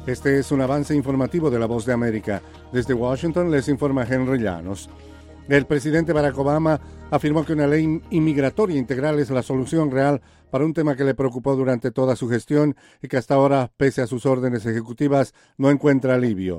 Este es un avance informativo de La Voz de América. Desde Washington les informa Henry Llanos. El presidente Barack Obama afirmó que una ley inmigratoria integral es la solución real para un tema que le preocupó durante toda su gestión y que hasta ahora, pese a sus órdenes ejecutivas, no encuentra alivio.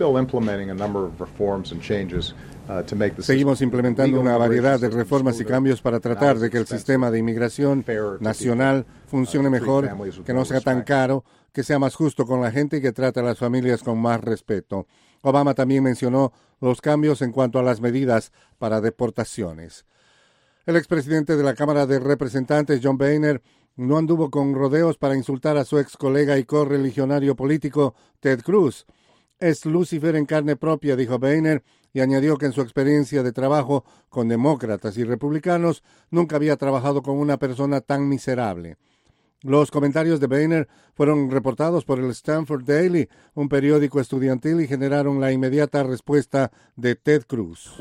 Seguimos implementando una variedad de reformas y cambios para tratar de que el sistema de inmigración nacional funcione mejor, que no sea tan caro, que sea más justo con la gente y que trate a las familias con más respeto. Obama también mencionó los cambios en cuanto a las medidas para deportaciones. El expresidente de la Cámara de Representantes, John Boehner, no anduvo con rodeos para insultar a su ex colega y correligionario político, Ted Cruz. Es Lucifer en carne propia, dijo Boehner, y añadió que en su experiencia de trabajo con demócratas y republicanos nunca había trabajado con una persona tan miserable. Los comentarios de Boehner fueron reportados por el Stanford Daily, un periódico estudiantil, y generaron la inmediata respuesta de Ted Cruz.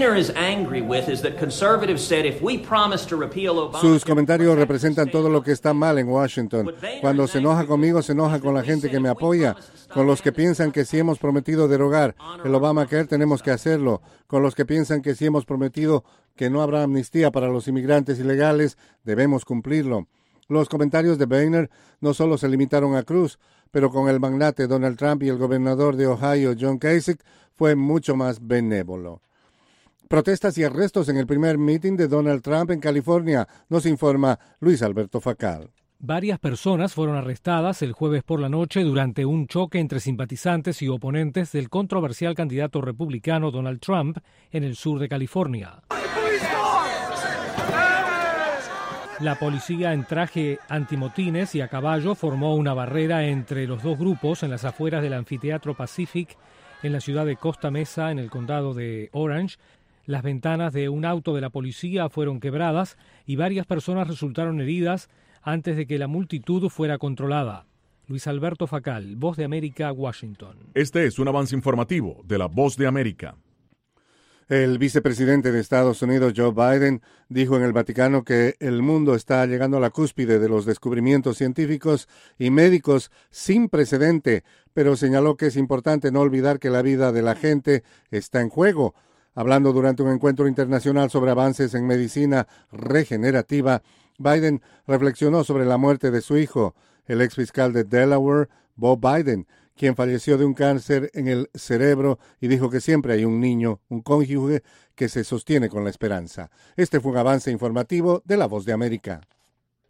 Sus comentarios representan todo lo que está mal en Washington. Cuando se enoja conmigo, se enoja con la gente que me apoya, con los que piensan que si hemos prometido derogar el Obamacare tenemos que hacerlo, con los que piensan que si hemos prometido que no habrá amnistía para los inmigrantes ilegales, debemos cumplirlo. Los comentarios de Boehner no solo se limitaron a Cruz, pero con el magnate Donald Trump y el gobernador de Ohio, John Kasich, fue mucho más benévolo. Protestas y arrestos en el primer meeting de Donald Trump en California, nos informa Luis Alberto Facal. Varias personas fueron arrestadas el jueves por la noche durante un choque entre simpatizantes y oponentes del controversial candidato republicano Donald Trump en el sur de California. La policía en traje antimotines y a caballo formó una barrera entre los dos grupos en las afueras del anfiteatro Pacific en la ciudad de Costa Mesa, en el condado de Orange. Las ventanas de un auto de la policía fueron quebradas y varias personas resultaron heridas antes de que la multitud fuera controlada. Luis Alberto Facal, Voz de América, Washington. Este es un avance informativo de la Voz de América. El vicepresidente de Estados Unidos, Joe Biden, dijo en el Vaticano que el mundo está llegando a la cúspide de los descubrimientos científicos y médicos sin precedente, pero señaló que es importante no olvidar que la vida de la gente está en juego. Hablando durante un encuentro internacional sobre avances en medicina regenerativa, Biden reflexionó sobre la muerte de su hijo, el exfiscal de Delaware, Bob Biden, quien falleció de un cáncer en el cerebro, y dijo que siempre hay un niño, un cónyuge, que se sostiene con la esperanza. Este fue un avance informativo de La Voz de América.